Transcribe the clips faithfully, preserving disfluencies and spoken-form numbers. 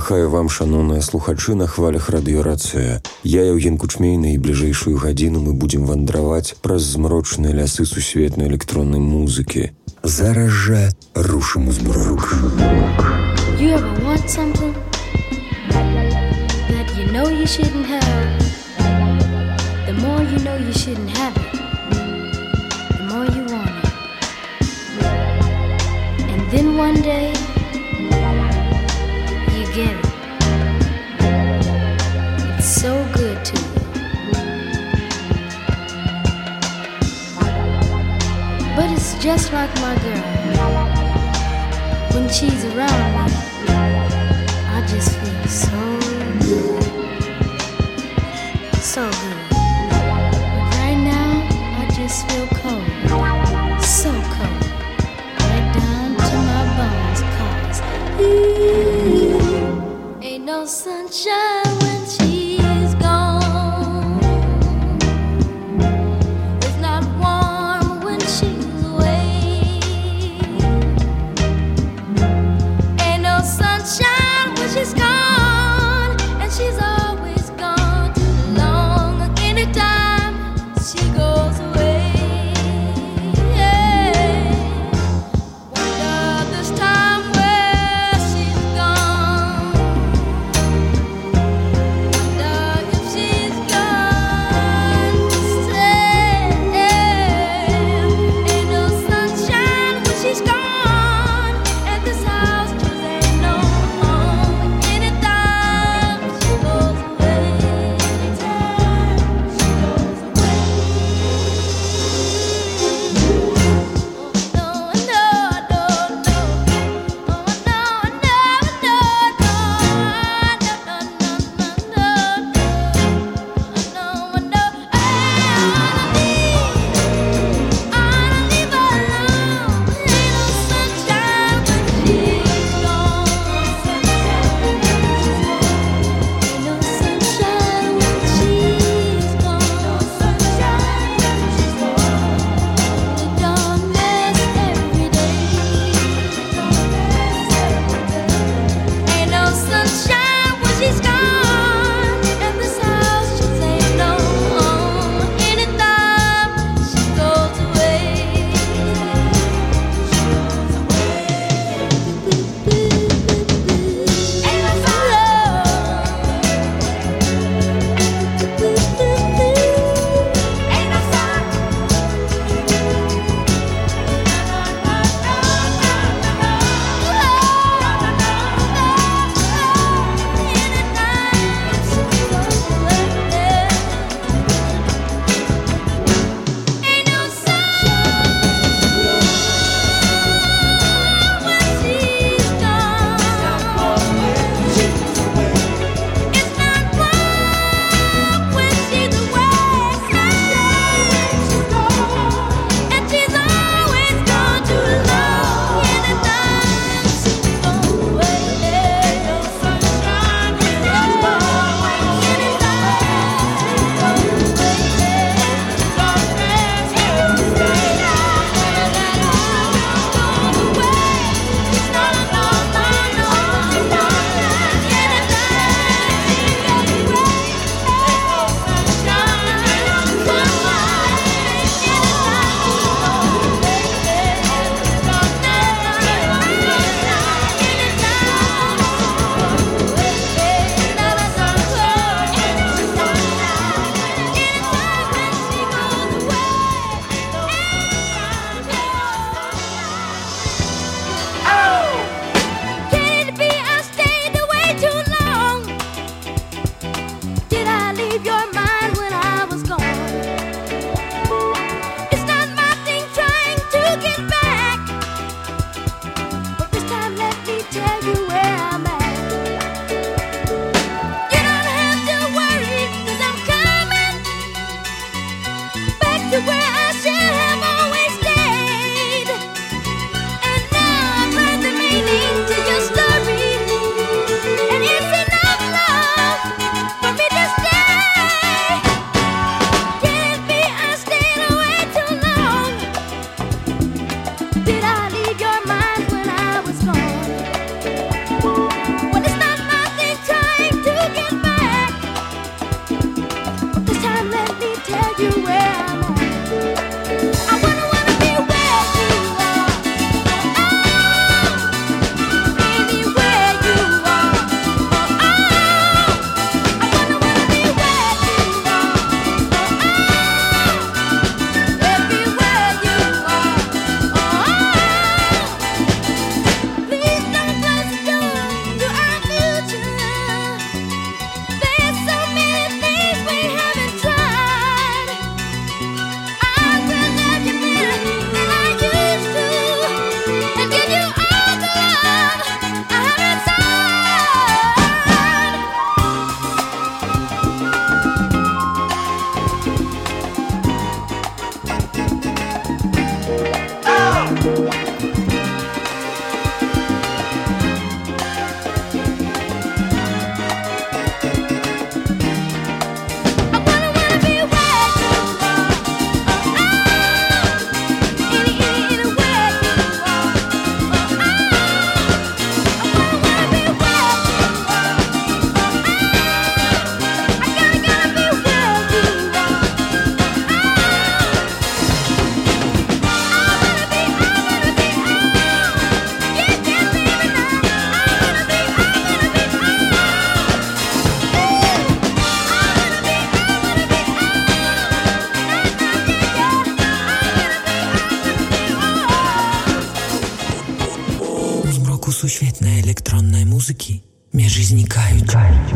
Вітаю вам, шаноўныя слухачы, на хвалях радыёрацыя. Я Яўген Кучмейны, і бліжэйшую гадзіну мы будзем вандраваць праз змрочныя лясы сусветнай электроннай музыкі. Зараз жа рушым у змрок. You ever want something that you know you shouldn't have? The more you know you shouldn't have it, the more you want it. And then one day get it. It's so good to you. But it's just like my girl. When she's around me, I just feel so good. So good. But right now, I just feel cold. So cold. Right down to my bones, 'cause ain't no sunshine when she's gone. It's not warm when she's away. Ain't no sunshine when she's gone, and she's always gone too long. Anytime she goes away, yeah. Wonder this time where she's gone. электронной музыки межи зникають.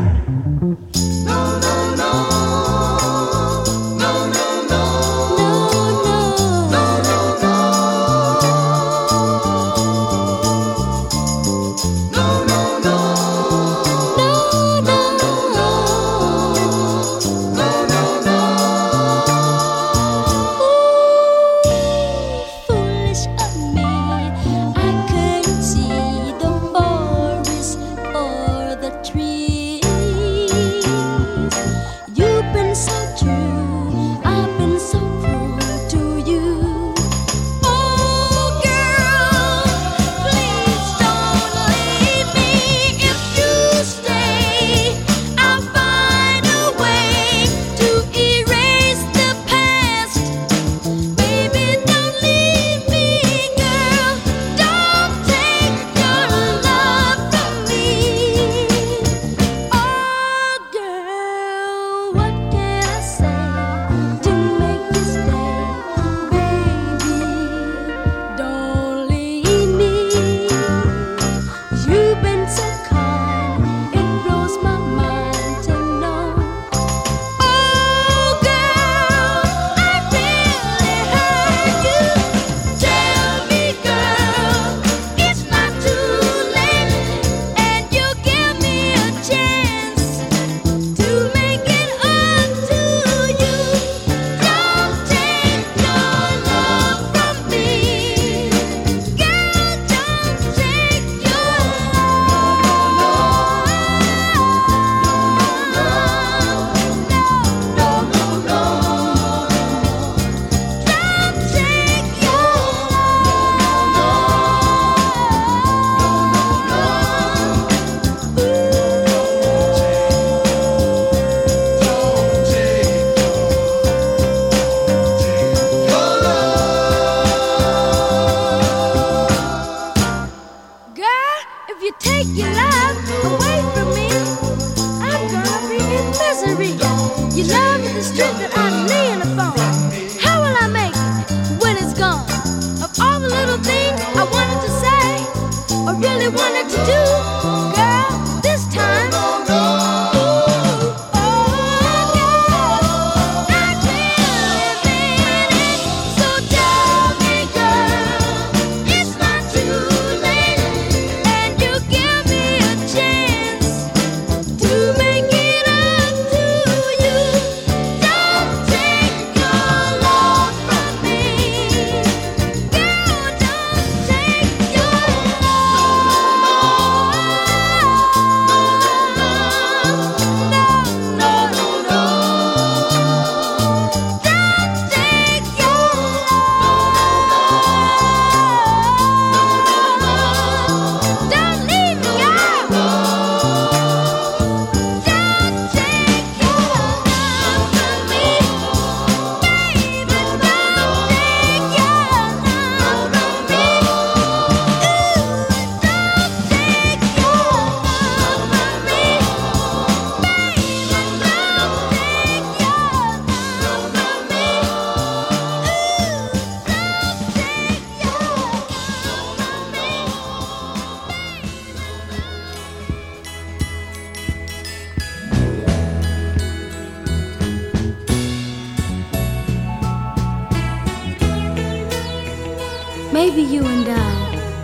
Maybe you and I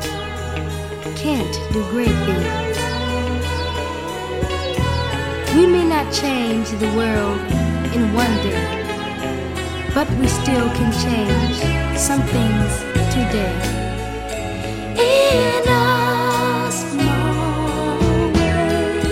can't do great things. We may not change the world in one day, but we still can change some things today. In a small way.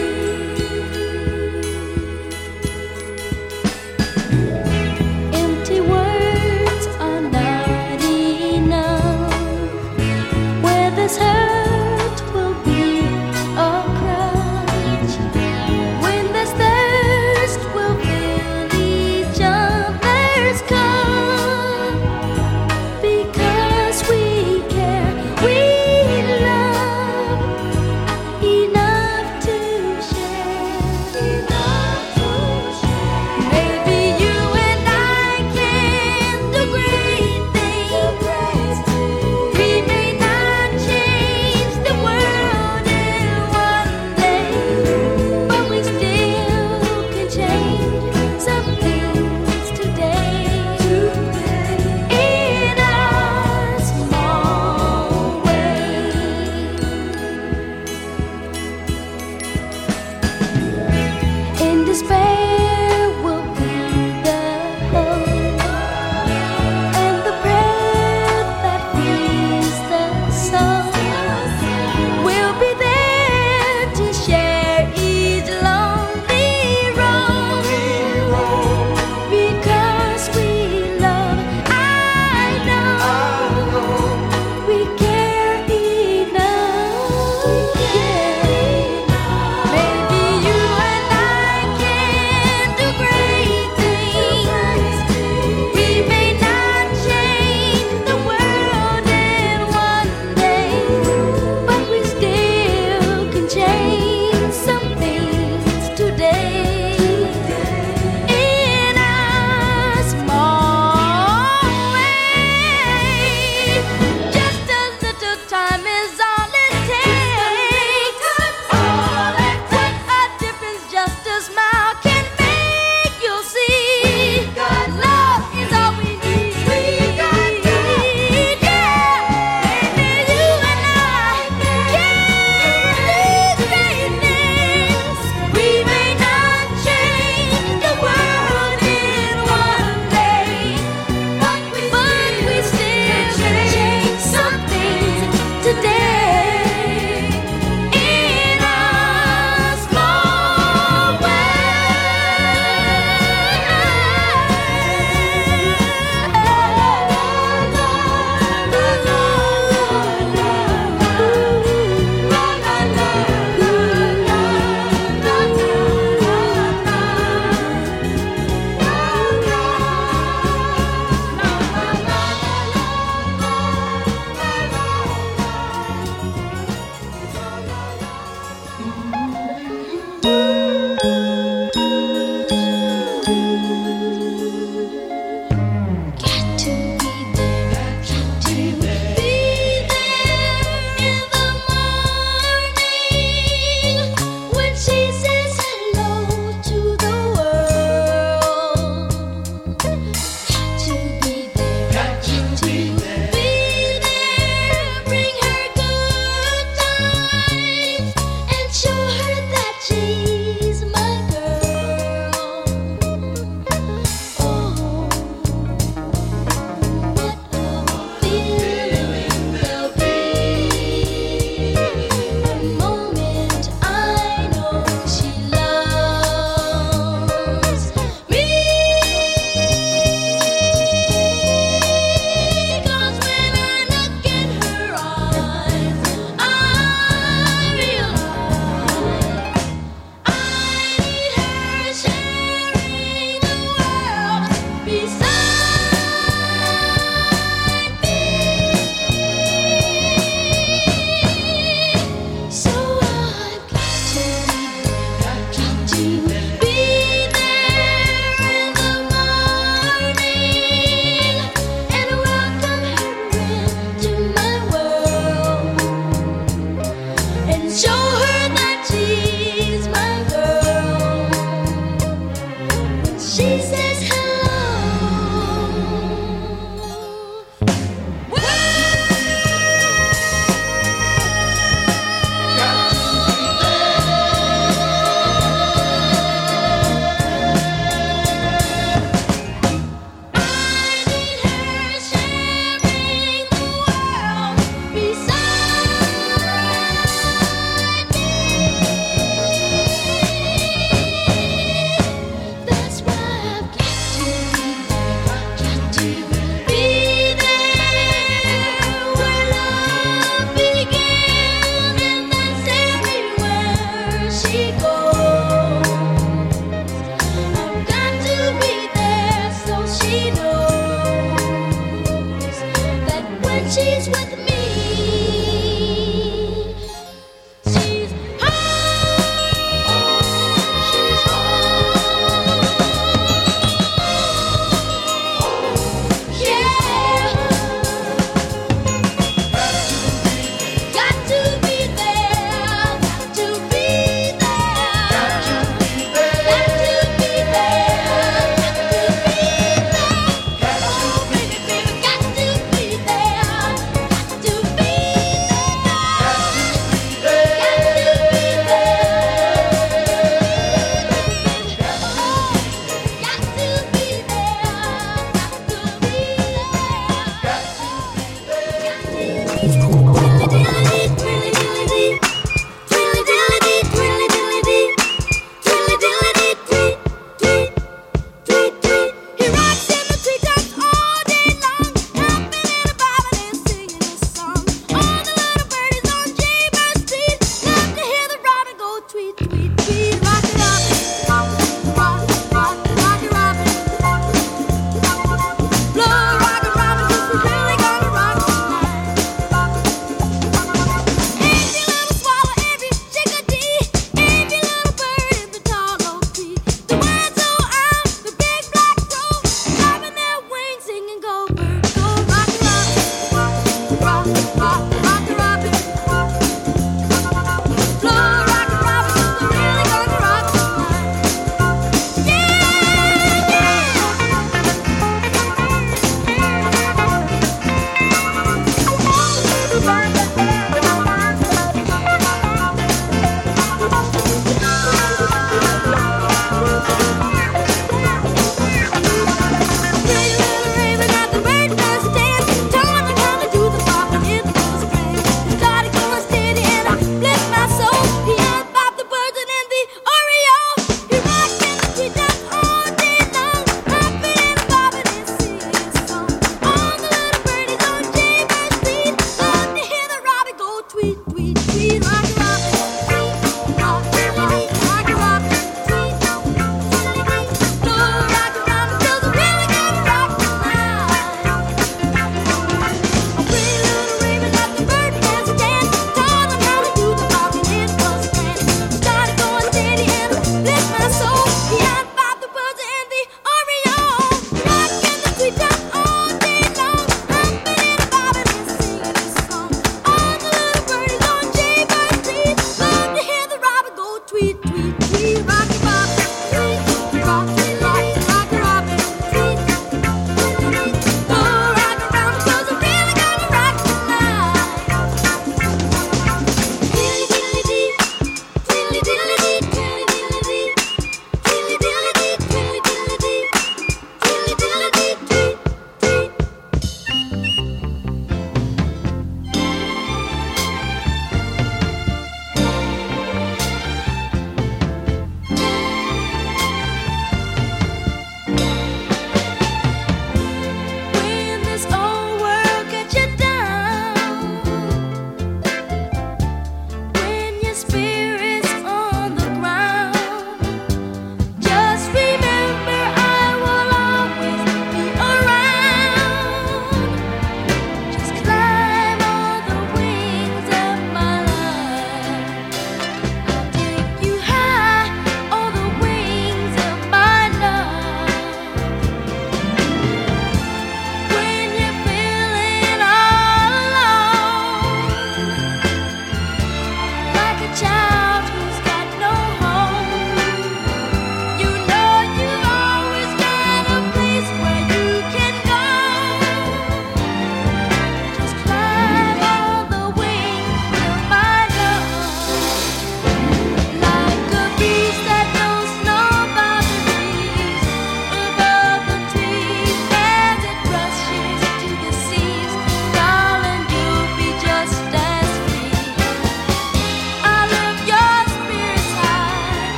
Empty words are not enough. Where there's hurt will be a crutch. When there's thirst, we'll fill each other's cup. Because we can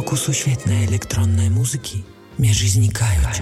звуку сусветнай электроннай музыкі межы знікаюць.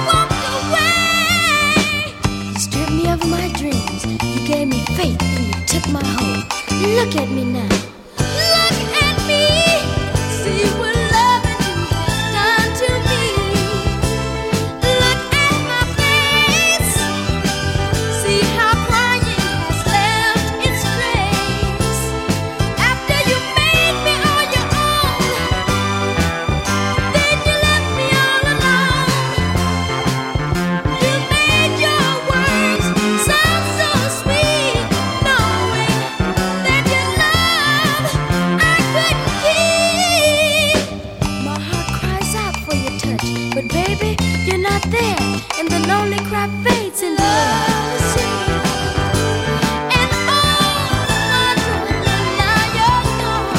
of my dreams. You gave me faith and you took my hope. Look at me now. Look at me. See what loving you has done to me. Look at my face. See how crying has left its trace. After you made me on your own, then you left me all alone. You made your words sound so sweet, knowing that your love I couldn't keep. My heart cries out for your touch, but baby, you're not there, and the lonely cry fades in the air. And oh, my darling, now you're gone.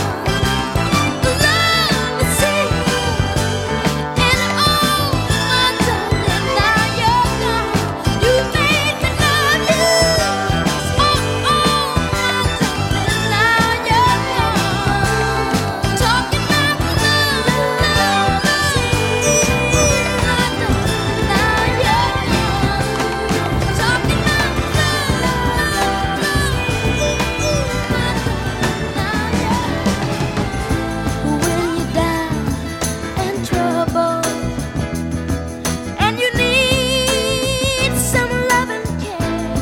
Love to see you. And oh, my darling, now you're gone. You made me love you. Oh, oh, my darling, now you're gone. Talking about love, love, see, my darling, now you're gone. Talking about love, love, my darling, now you're gone. When you're down and troubled, and you need some love and care,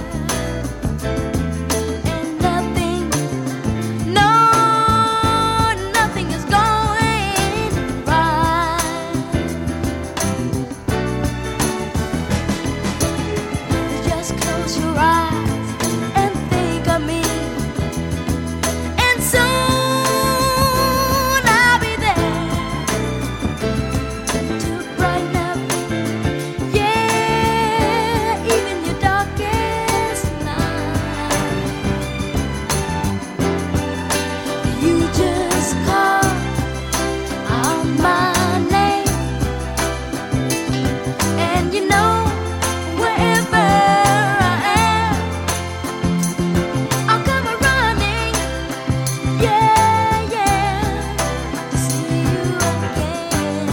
and nothing, no, nothing is going right. Just close your eyes and think of me, and soon I'll be there to brighten up, yeah, even your darkest night. You just call out my name, and you know wherever I am, I'll come running, yeah, yeah, to see you again.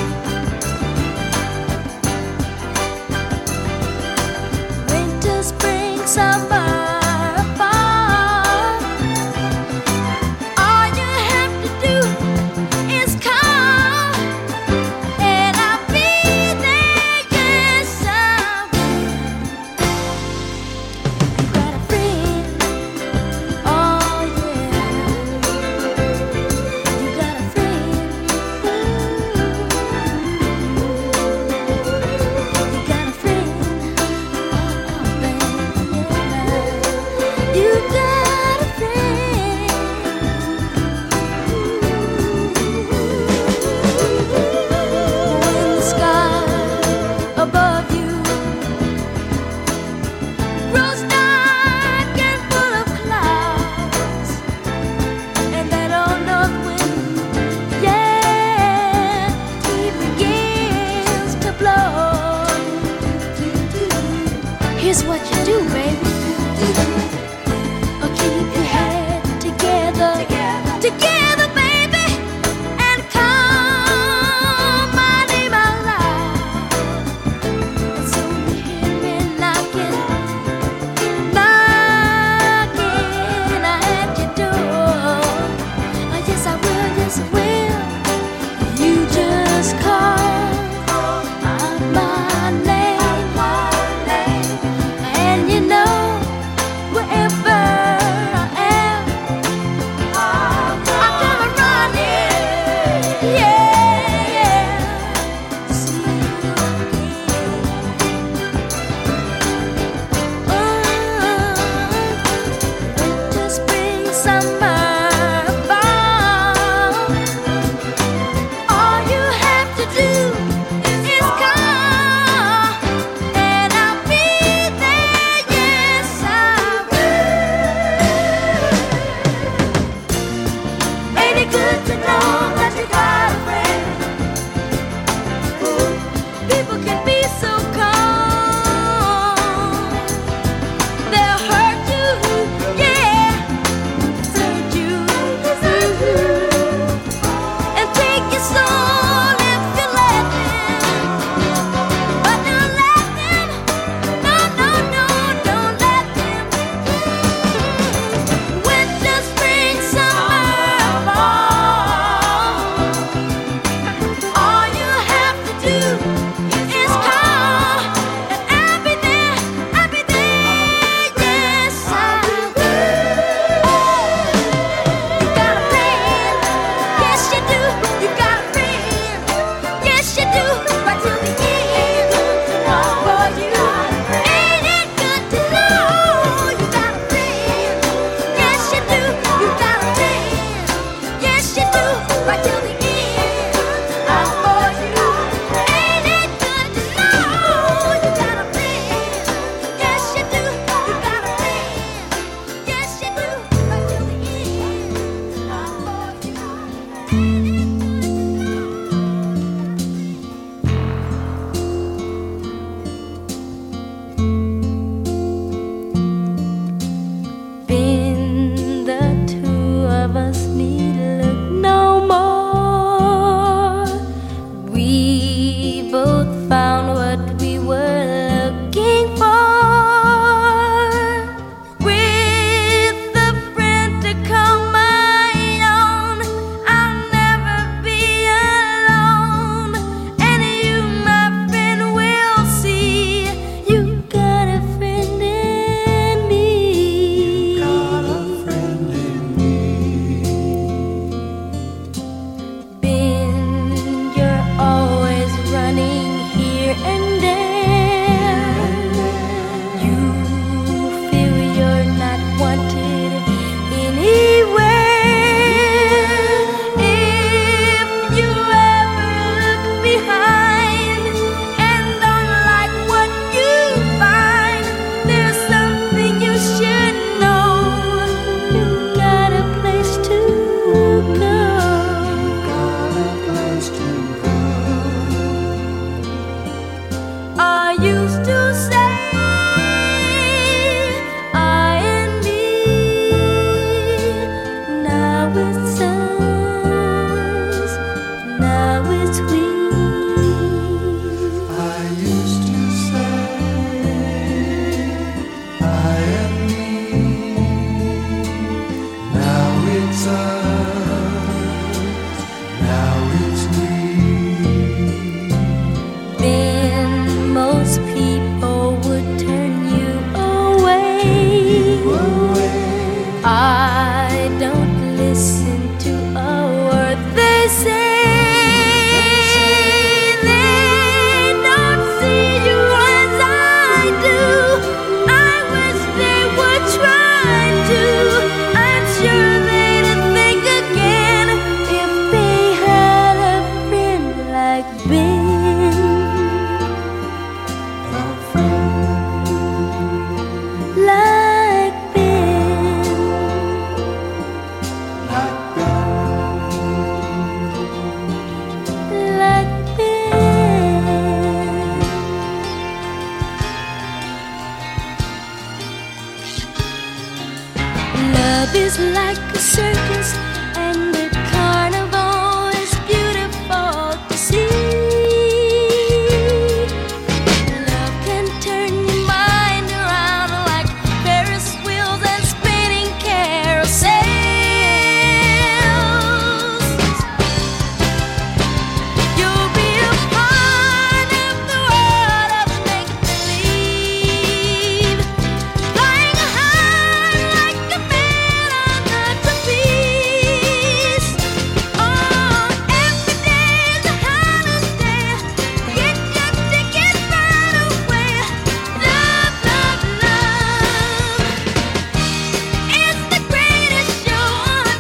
Winter, spring, summer, fall. All you have to do is call, and I'll be there. Yes, I will. You got a friend, oh yeah. You got a friend. You got a friend, oh baby, yeah. You got a friend. When the sky above you grows dark and full of clouds, and that old north wind, yeah, he begins to blow. Here's what you do, baby. Oh, keep your head together, together, baby, and call my name out loud. And soon you hear me knocking, knocking at your door. Oh, yes, I will, yes, I will. You just call out my name, and you know wherever Love is like a circus, and the carnival is beautiful to see. Love can turn your mind around like Ferris wheels and spinning carousels. You'll be a part of the world of make-believe, flying high like a man on a trapeze. Oh, every day's a holiday. Get your ticket right away. Love, love, love is the greatest show on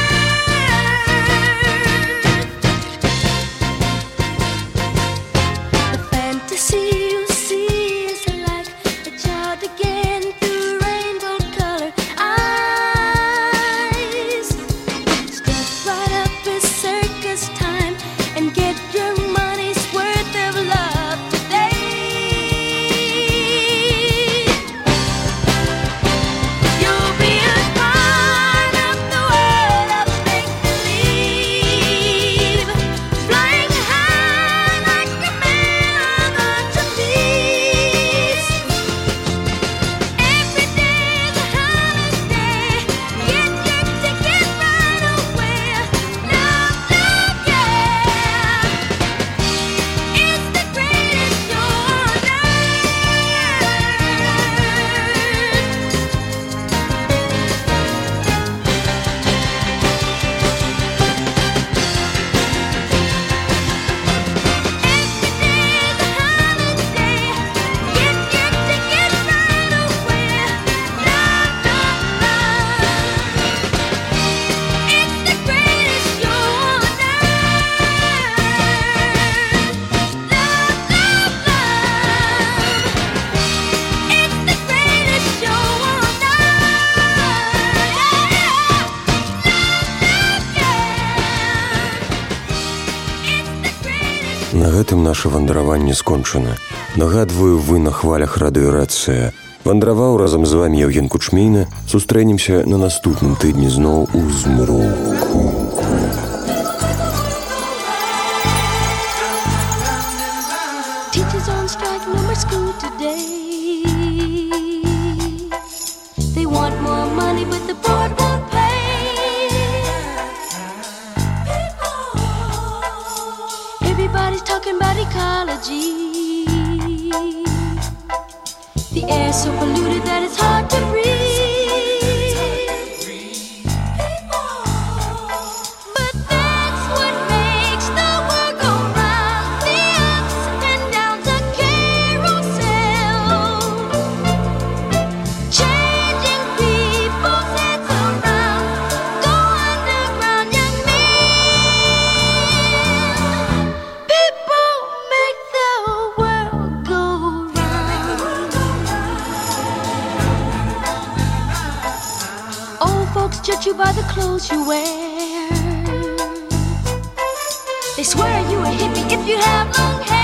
earth. The fantasy you see is like a child again through rainbow-colored eyes. Step right up, it's circus time, and get your money's worth of love today. You'll be a part of the world of make-believe, flying high like a man on a trapeze. Every day's a holiday. Get your ticket right away. Love, love, yeah, it's the greatest show on На гэтым наша вандраванне скончана. Нагадваю, вы на хвалях радыёрацыя. Вандраваў разам з вамі Яўген Кучмейна. Сустрэнемся на наступным тыдні зноў у змроку. Teachers on strike, no more school today. They want more money, but the board won't pay. Everybody's talking about ecology. The air's so polluted that it's hard to breathe. But that's what makes the world go round. The ups and downs, a carousel, changing people's heads around. Go underground, young men. People make the world go round. Old folks judge you by the clothes you wear. They swear you a hippie if you have long hair.